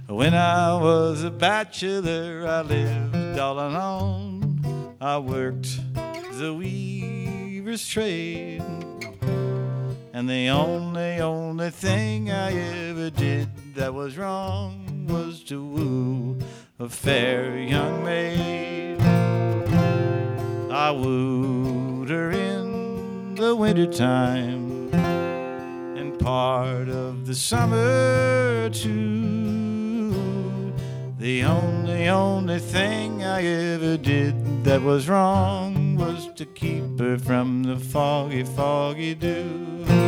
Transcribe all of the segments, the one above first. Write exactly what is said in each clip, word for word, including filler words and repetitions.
When I was a bachelor, I lived all alone. I worked the weaver's trade, and the only, only thing I ever did that was wrong was to woo a fair young maid. I wooed her in the wintertime and part of the summer too. The only, only thing I ever did that was wrong was to keep her from the foggy, foggy dew.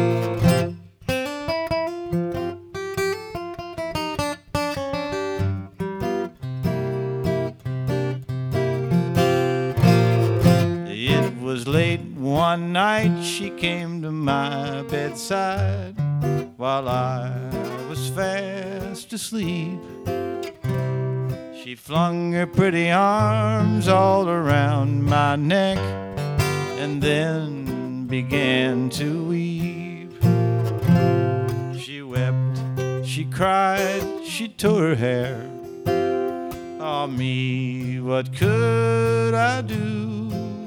It was late one night, she came to my bedside while I was fast asleep. She flung her pretty arms all around my neck and then began to weep. She wept, she cried, she tore her hair. Ah, me, what could I do?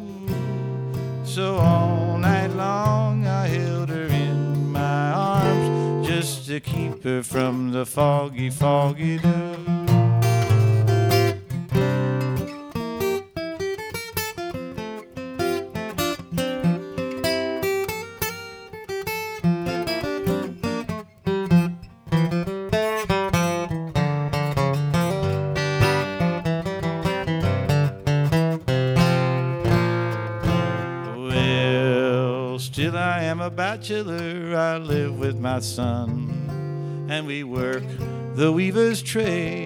So all night long I held her in my arms just to keep her from the foggy, foggy dew. Still I am a bachelor, I live with my son, and we work the weaver's trade.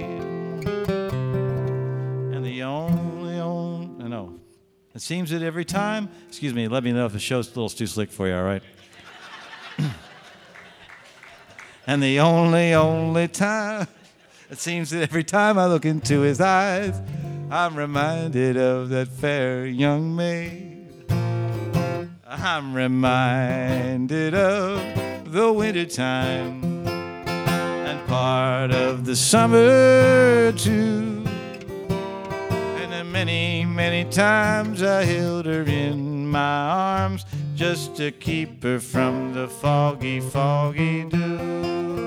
And the only, only, I know, it seems that every time, excuse me, let me know if the show's a little too slick for you, all right? And the only, only time, it seems that every time I look into his eyes, I'm reminded of that fair young maid. I'm reminded of the wintertime and part of the summer too. And the many, many times I held her in my arms just to keep her from the foggy, foggy dew.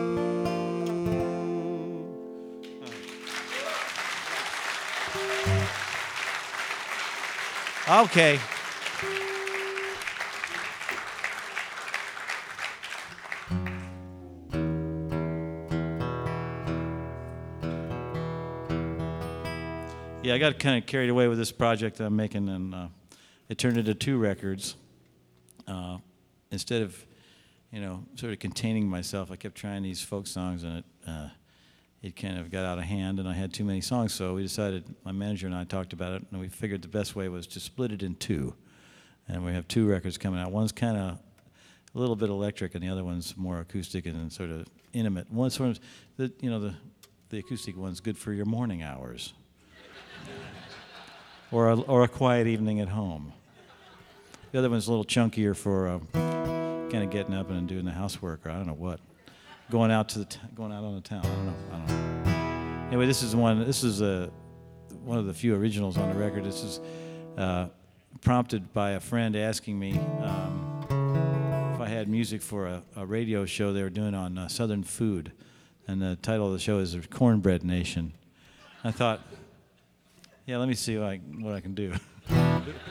Okay. Yeah, I got kind of carried away with this project that I'm making, and uh, it turned into two records. Uh, instead of, you know, sort of containing myself, I kept trying these folk songs, and it uh, it kind of got out of hand, and I had too many songs. So we decided, my manager and I talked about it, and we figured the best way was to split it in two. And we have two records coming out. One's kind of a little bit electric, and the other one's more acoustic and sort of intimate. One sort of, the, you know, the the acoustic one's good for your morning hours. Or a, or a quiet evening at home. The other one's a little chunkier for uh, kind of getting up and doing the housework, or I don't know what, going out to the t- going out on the town. I don't know. I don't know. Anyway, this is one. This is a one of the few originals on the record. This is uh, prompted by a friend asking me um, if I had music for a, a radio show they were doing on uh, Southern food, and the title of the show is Cornbread Nation. I thought, yeah, let me see what I, what I can do.